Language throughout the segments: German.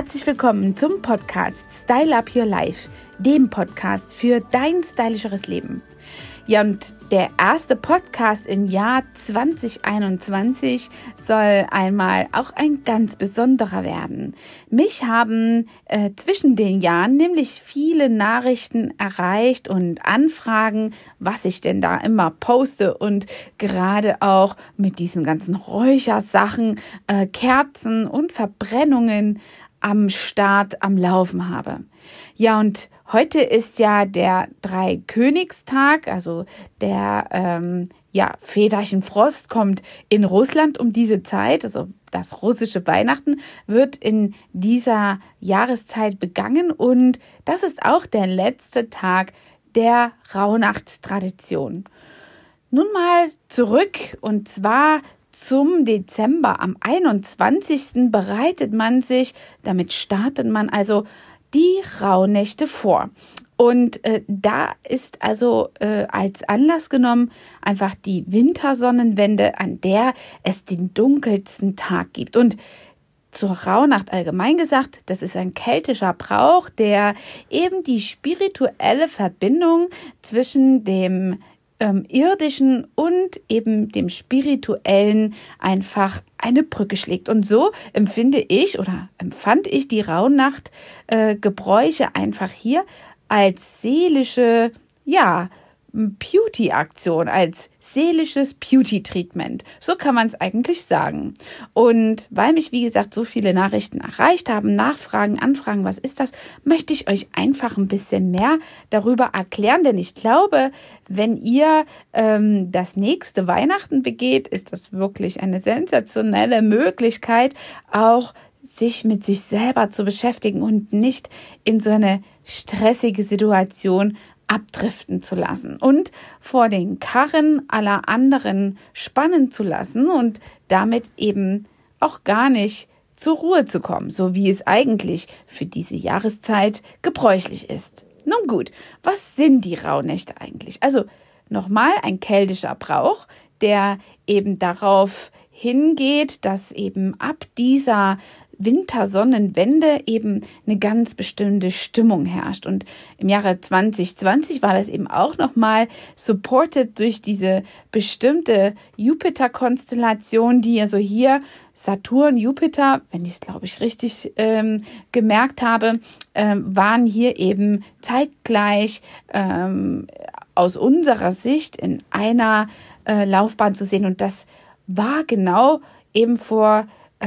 Herzlich willkommen zum Podcast Style Up Your Life, dem Podcast für dein stylischeres Leben. Ja, und der erste Podcast im Jahr 2021 soll einmal auch ein ganz besonderer werden. Mich haben zwischen den Jahren nämlich viele Nachrichten erreicht und Anfragen, was ich denn da immer poste und gerade auch mit diesen ganzen Räuchersachen, Kerzen und Verbrennungen am Start, am Laufen habe. Ja, und heute ist ja der Dreikönigstag, also der Väterchen Frost kommt in Russland um diese Zeit, also das russische Weihnachten wird in dieser Jahreszeit begangen und das ist auch der letzte Tag der Rauhnachtstradition. Nun mal zurück und zwar zum Dezember. Am 21. bereitet man sich, damit startet man also die Rauhnächte vor. Und da ist also als Anlass genommen einfach die Wintersonnenwende, an der es den dunkelsten Tag gibt. Und zur Rauhnacht allgemein gesagt, das ist ein keltischer Brauch, der eben die spirituelle Verbindung zwischen dem irdischen und eben dem spirituellen einfach eine Brücke schlägt. Und so empfand ich die Rauhnacht-Gebräuche einfach hier als seelische, Beauty-Aktion, als seelisches Beauty-Treatment. So kann man es eigentlich sagen. Und weil mich, wie gesagt, so viele Nachrichten erreicht haben, Nachfragen, Anfragen, was ist das, möchte ich euch einfach ein bisschen mehr darüber erklären, denn ich glaube, wenn ihr das nächste Weihnachten begeht, ist das wirklich eine sensationelle Möglichkeit, auch sich mit sich selber zu beschäftigen und nicht in so eine stressige Situation abdriften zu lassen und vor den Karren aller anderen spannen zu lassen und damit eben auch gar nicht zur Ruhe zu kommen, so wie es eigentlich für diese Jahreszeit gebräuchlich ist. Nun gut, was sind die Rauhnächte eigentlich? Also nochmal ein keltischer Brauch, der eben darauf hingeht, dass eben ab dieser Wintersonnenwende eben eine ganz bestimmte Stimmung herrscht. Und im Jahre 2020 war das eben auch nochmal supported durch diese bestimmte Jupiter-Konstellation, die also hier Saturn, Jupiter, wenn ich es glaube ich richtig gemerkt habe, waren hier eben zeitgleich aus unserer Sicht in einer Laufbahn zu sehen. Und das war genau eben vor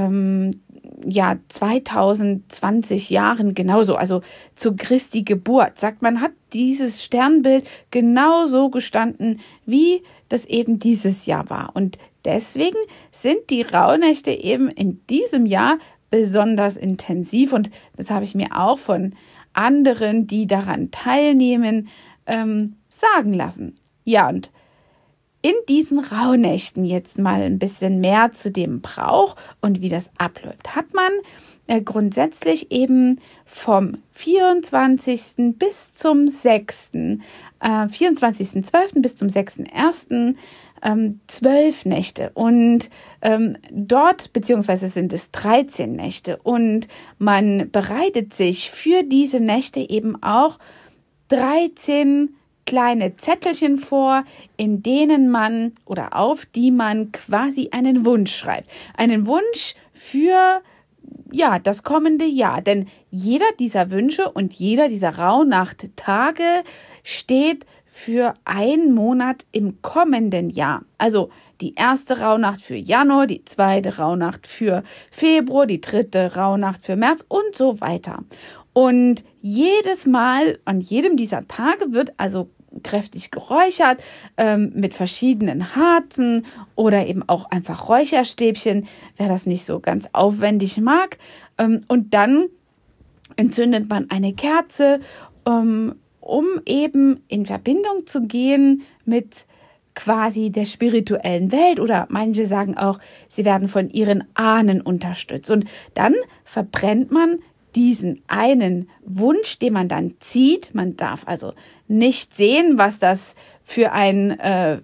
2020 Jahren genauso, also zu Christi Geburt. Sagt man, hat dieses Sternbild genauso gestanden, wie das eben dieses Jahr war. Und deswegen sind die Rauhnächte eben in diesem Jahr besonders intensiv. Und das habe ich mir auch von anderen, die daran teilnehmen, sagen lassen. Ja, und in diesen Rauhnächten jetzt mal ein bisschen mehr zu dem Brauch und wie das abläuft. Hat man grundsätzlich eben vom 24. bis zum 6. 24.12. bis zum 6.1. 12 Nächte und dort, beziehungsweise sind es 13 Nächte und man bereitet sich für diese Nächte eben auch 13 kleine Zettelchen vor, in denen man oder auf die man quasi einen Wunsch schreibt. Einen Wunsch für das kommende Jahr. Denn jeder dieser Wünsche und jeder dieser Rauhnacht-Tage steht für einen Monat im kommenden Jahr. Also die erste Rauhnacht für Januar, die zweite Rauhnacht für Februar, die dritte Rauhnacht für März und so weiter. Und jedes Mal an jedem dieser Tage wird also kräftig geräuchert mit verschiedenen Harzen oder eben auch einfach Räucherstäbchen, wer das nicht so ganz aufwendig mag. Und dann entzündet man eine Kerze, um eben in Verbindung zu gehen mit quasi der spirituellen Welt oder manche sagen auch, sie werden von ihren Ahnen unterstützt. Und dann verbrennt man diesen einen Wunsch, den man dann zieht. Man darf also nicht sehen, was das für ein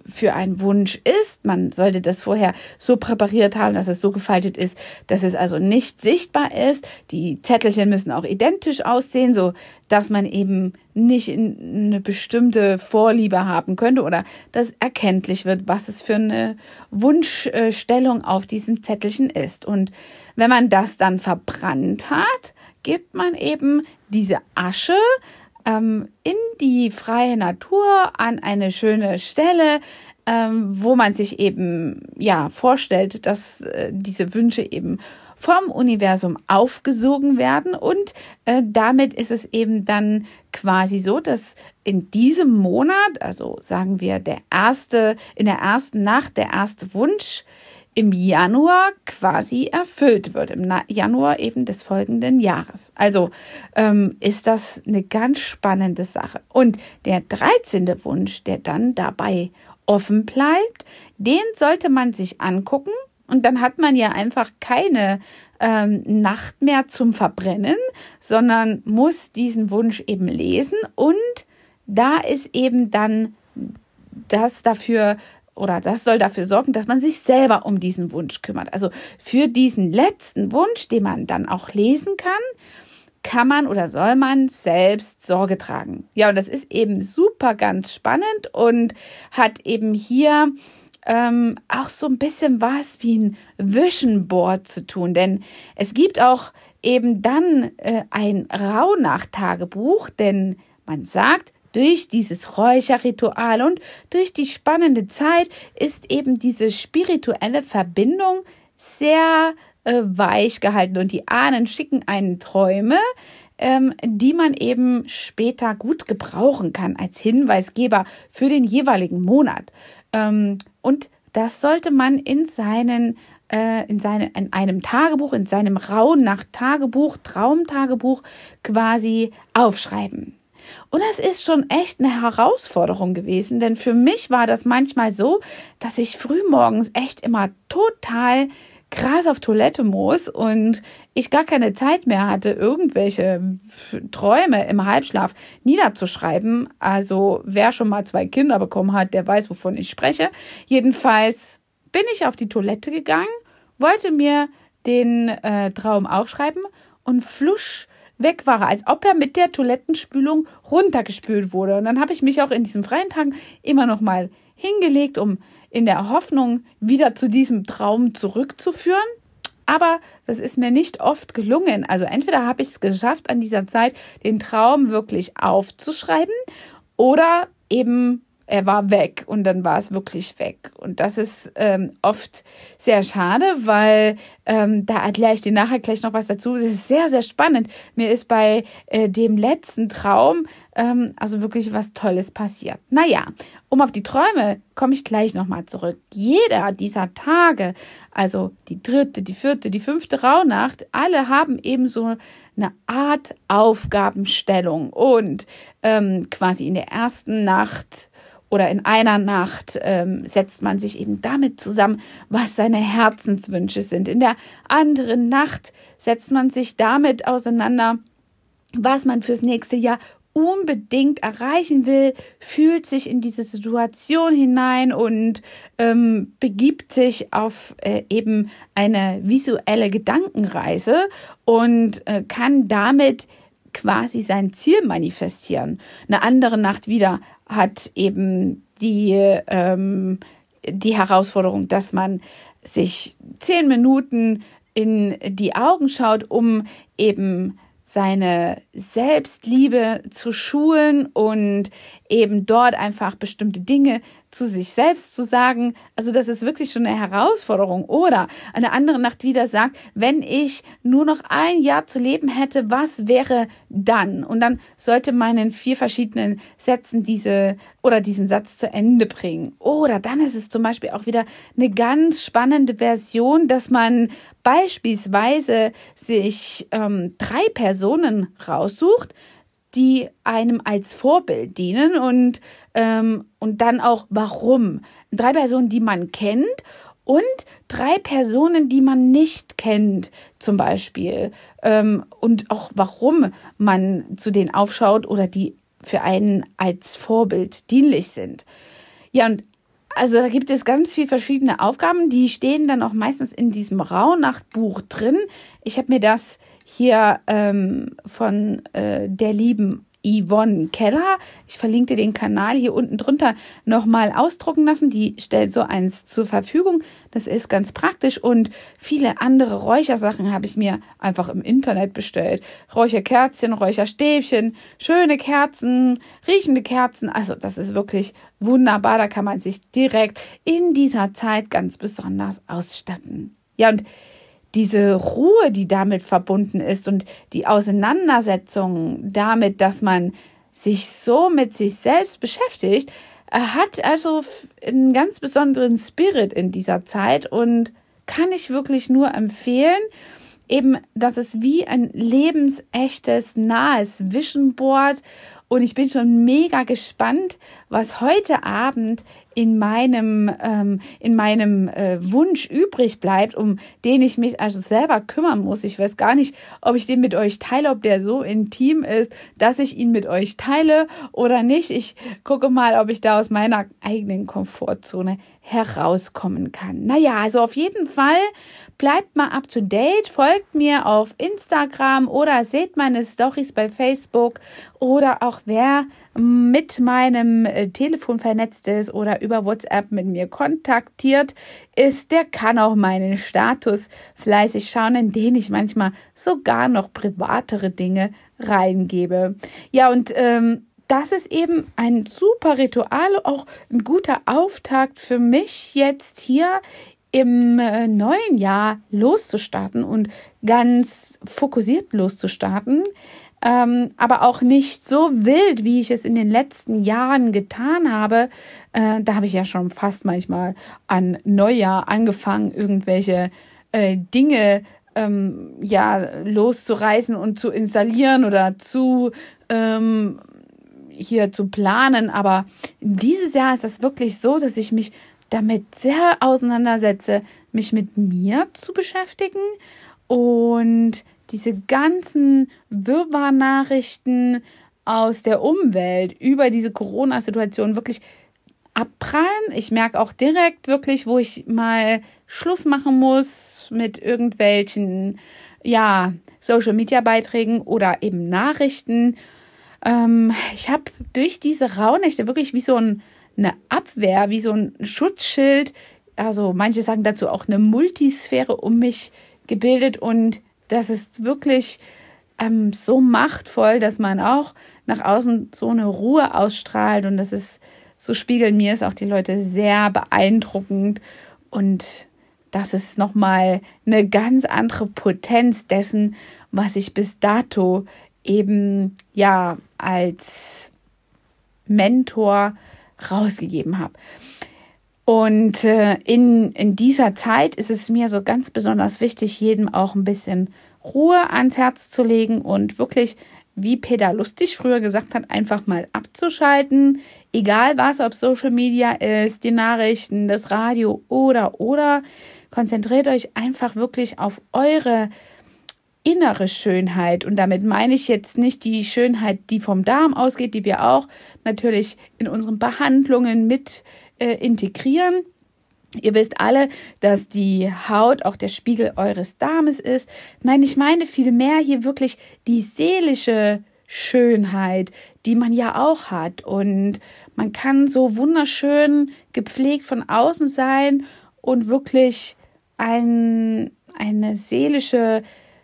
Wunsch ist. Man sollte das vorher so präpariert haben, dass es so gefaltet ist, dass es also nicht sichtbar ist. Die Zettelchen müssen auch identisch aussehen, so dass man eben nicht eine bestimmte Vorliebe haben könnte oder dass erkenntlich wird, was es für eine Wunschstellung auf diesem Zettelchen ist. Und wenn man das dann verbrannt hat, gibt man eben diese Asche in die freie Natur an eine schöne Stelle, wo man sich eben vorstellt, dass diese Wünsche eben vom Universum aufgesogen werden und damit ist es eben dann quasi so, dass in diesem Monat, also sagen wir in der ersten Nacht der erste Wunsch im Januar quasi erfüllt wird, im Januar eben des folgenden Jahres. Also ist das eine ganz spannende Sache. Und der 13. Wunsch, der dann dabei offen bleibt, den sollte man sich angucken und dann hat man ja einfach keine Nacht mehr zum Verbrennen, sondern muss diesen Wunsch eben lesen und da ist eben dann das soll dafür sorgen, dass man sich selber um diesen Wunsch kümmert. Also für diesen letzten Wunsch, den man dann auch lesen kann man oder soll man selbst Sorge tragen. Ja, und das ist eben super ganz spannend und hat eben hier auch so ein bisschen was wie ein Vision Board zu tun. Denn es gibt auch eben dann ein Rauhnacht-Tagebuch, denn man sagt, durch dieses Räucherritual und durch die spannende Zeit ist eben diese spirituelle Verbindung sehr weich gehalten und die Ahnen schicken einen Träume, die man eben später gut gebrauchen kann als Hinweisgeber für den jeweiligen Monat. Und das sollte man in einem Tagebuch, in seinem Rauhnacht-Tagebuch, Traumtagebuch quasi aufschreiben. Und das ist schon echt eine Herausforderung gewesen, denn für mich war das manchmal so, dass ich frühmorgens echt immer total krass auf Toilette muss und ich gar keine Zeit mehr hatte, irgendwelche Träume im Halbschlaf niederzuschreiben. Also wer schon mal 2 Kinder bekommen hat, der weiß, wovon ich spreche. Jedenfalls bin ich auf die Toilette gegangen, wollte mir den Traum aufschreiben und flusch weg war, als ob er mit der Toilettenspülung runtergespült wurde. Und dann habe ich mich auch in diesen freien Tagen immer noch mal hingelegt, um in der Hoffnung, wieder zu diesem Traum zurückzuführen. Aber das ist mir nicht oft gelungen. Also entweder habe ich es geschafft, an dieser Zeit den Traum wirklich aufzuschreiben oder eben er war weg und dann war es wirklich weg. Und das ist oft sehr schade, weil da erkläre ich dir nachher gleich noch was dazu. Das ist sehr, sehr spannend. Mir ist bei dem letzten Traum also wirklich was Tolles passiert. Naja, um auf die Träume komme ich gleich nochmal zurück. Jeder dieser Tage, also die 3., die 4., die 5. Rauhnacht, alle haben eben so eine Art Aufgabenstellung. Und quasi in der ersten Nacht oder in einer Nacht setzt man sich eben damit zusammen, was seine Herzenswünsche sind. In der anderen Nacht setzt man sich damit auseinander, was man fürs nächste Jahr unbedingt erreichen will, fühlt sich in diese Situation hinein und begibt sich auf eben eine visuelle Gedankenreise und kann damit quasi sein Ziel manifestieren. Eine andere Nacht wieder hat eben die Herausforderung, dass man sich 10 Minuten in die Augen schaut, um eben seine Selbstliebe zu schulen und eben dort einfach bestimmte Dinge zu sich selbst zu sagen. Also das ist wirklich schon eine Herausforderung. Oder eine andere Nacht wieder sagt, wenn ich nur noch ein Jahr zu leben hätte, was wäre dann? Und dann sollte man in 4 verschiedenen Sätzen diesen Satz zu Ende bringen. Oder dann ist es zum Beispiel auch wieder eine ganz spannende Version, dass man beispielsweise sich 3 Personen raussucht, die einem als Vorbild dienen und dann auch warum. 3 Personen, die man kennt und 3 Personen, die man nicht kennt, zum Beispiel. Und auch warum man zu denen aufschaut oder die für einen als Vorbild dienlich sind. Ja, und also da gibt es ganz viele verschiedene Aufgaben, die stehen dann auch meistens in diesem Rauhnacht-Buch drin. Ich habe mir das hier von der lieben Yvonne Keller, ich verlinke den Kanal hier unten drunter, nochmal ausdrucken lassen. Die stellt so eins zur Verfügung. Das ist ganz praktisch und viele andere Räuchersachen habe ich mir einfach im Internet bestellt. Räucherkerzchen, Räucherstäbchen, schöne Kerzen, riechende Kerzen. Also das ist wirklich wunderbar. Da kann man sich direkt in dieser Zeit ganz besonders ausstatten. Ja, und diese Ruhe, die damit verbunden ist und die Auseinandersetzung damit, dass man sich so mit sich selbst beschäftigt, hat also einen ganz besonderen Spirit in dieser Zeit und kann ich wirklich nur empfehlen, eben, dass es wie ein lebensechtes, nahes Vision Board. Und ich bin schon mega gespannt, was heute Abend in meinem Wunsch übrig bleibt, um den ich mich also selber kümmern muss. Ich weiß gar nicht, ob ich den mit euch teile, ob der so intim ist, dass ich ihn mit euch teile oder nicht. Ich gucke mal, ob ich da aus meiner eigenen Komfortzone herauskommen kann. Naja, also auf jeden Fall bleibt mal up to date, folgt mir auf Instagram oder seht meine Storys bei Facebook oder auch wer mit meinem Telefon vernetzt ist oder über WhatsApp mit mir kontaktiert ist, der kann auch meinen Status fleißig schauen, in den ich manchmal sogar noch privatere Dinge reingebe. Ja, und das ist eben ein super Ritual, auch ein guter Auftakt für mich jetzt hier im neuen Jahr loszustarten und ganz fokussiert loszustarten, aber auch nicht so wild, wie ich es in den letzten Jahren getan habe. Da habe ich ja schon fast manchmal an Neujahr angefangen, irgendwelche Dinge loszureißen und zu installieren oder hier zu planen. Aber dieses Jahr ist das wirklich so, dass ich mich damit sehr auseinandersetze, mich mit mir zu beschäftigen und diese ganzen Wirrwarr-Nachrichten aus der Umwelt über diese Corona-Situation wirklich abprallen. Ich merke auch direkt wirklich, wo ich mal Schluss machen muss mit irgendwelchen Social-Media-Beiträgen oder eben Nachrichten. Ich habe durch diese Rauhnächte wirklich wie so eine Abwehr, wie so ein Schutzschild, also manche sagen dazu auch eine Multisphäre um mich gebildet und das ist wirklich so machtvoll, dass man auch nach außen so eine Ruhe ausstrahlt und das ist, so spiegeln mir es auch die Leute sehr beeindruckend und das ist nochmal eine ganz andere Potenz dessen, was ich bis dato eben als Mentor rausgegeben habe. Und in dieser Zeit ist es mir so ganz besonders wichtig, jedem auch ein bisschen Ruhe ans Herz zu legen und wirklich, wie Peter Lustig früher gesagt hat, einfach mal abzuschalten. Egal was, ob Social Media ist, die Nachrichten, das Radio oder. Konzentriert euch einfach wirklich auf eure innere Schönheit. Und damit meine ich jetzt nicht die Schönheit, die vom Darm ausgeht, die wir auch natürlich in unseren Behandlungen mit integrieren. Ihr wisst alle, dass die Haut auch der Spiegel eures Darmes ist. Nein, ich meine vielmehr hier wirklich die seelische Schönheit, die man ja auch hat. Und man kann so wunderschön gepflegt von außen sein und wirklich eine seelische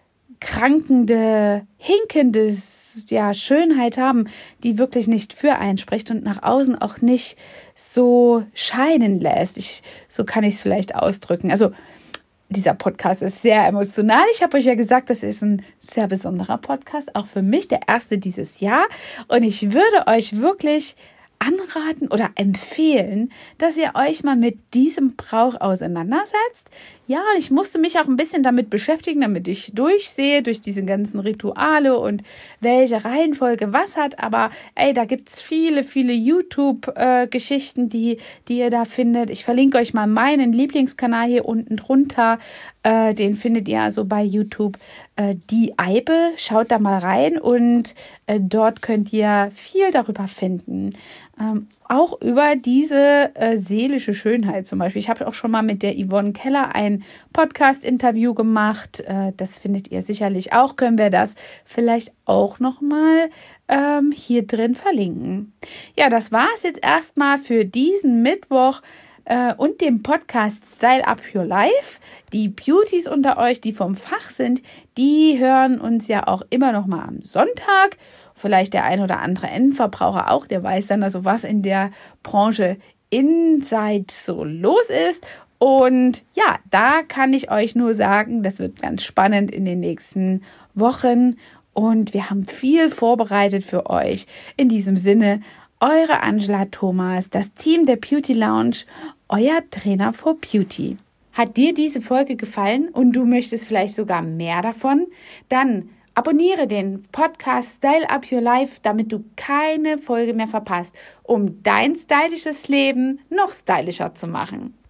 krankende, hinkende Schönheit haben, die wirklich nicht für einen spricht und nach außen auch nicht so scheinen lässt. So kann ich es vielleicht ausdrücken. Also dieser Podcast ist sehr emotional. Ich habe euch ja gesagt, das ist ein sehr besonderer Podcast, auch für mich, der erste dieses Jahr. Und ich würde euch wirklich anraten oder empfehlen, dass ihr euch mal mit diesem Brauch auseinandersetzt. Ja, ich musste mich auch ein bisschen damit beschäftigen, damit ich durchsehe, durch diese ganzen Rituale und welche Reihenfolge was hat. Aber da gibt's viele, viele YouTube-Geschichten, die ihr da findet. Ich verlinke euch mal meinen Lieblingskanal hier unten drunter. Den findet ihr also bei YouTube. Die Eibe, schaut da mal rein und dort könnt ihr viel darüber finden. Auch über diese seelische Schönheit zum Beispiel. Ich habe auch schon mal mit der Yvonne Keller ein Podcast-Interview gemacht. Das findet ihr sicherlich auch. Können wir das vielleicht auch nochmal hier drin verlinken. Ja, das war es jetzt erstmal für diesen Mittwoch und dem Podcast Style Up Your Life. Die Beauties unter euch, die vom Fach sind, die hören uns ja auch immer noch mal am Sonntag. Vielleicht der ein oder andere Endverbraucher auch, der weiß dann also, was in der Branche Inside so los ist. Und ja, da kann ich euch nur sagen, das wird ganz spannend in den nächsten Wochen. Und wir haben viel vorbereitet für euch. In diesem Sinne, eure Angela Thomas, das Team der Beauty Lounge, euer Trainer for Beauty. Hat dir diese Folge gefallen und du möchtest vielleicht sogar mehr davon? Dann abonniere den Podcast Style Up Your Life, damit du keine Folge mehr verpasst, um dein stylisches Leben noch stylischer zu machen.